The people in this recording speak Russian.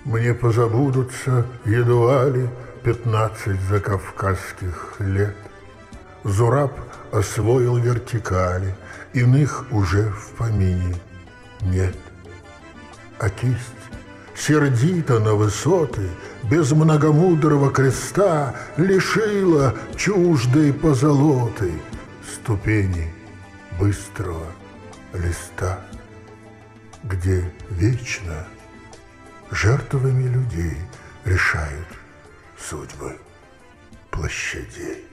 Мне позабудутся едва ли 15 закавказских лет. Зураб освоил вертикали, иных уже в помине нет. А кисть сердито на высоты, без многомудрого креста, лишила чуждой позолоты ступени быстрого листа, где вечно жертвами людей решают судьбы площадей.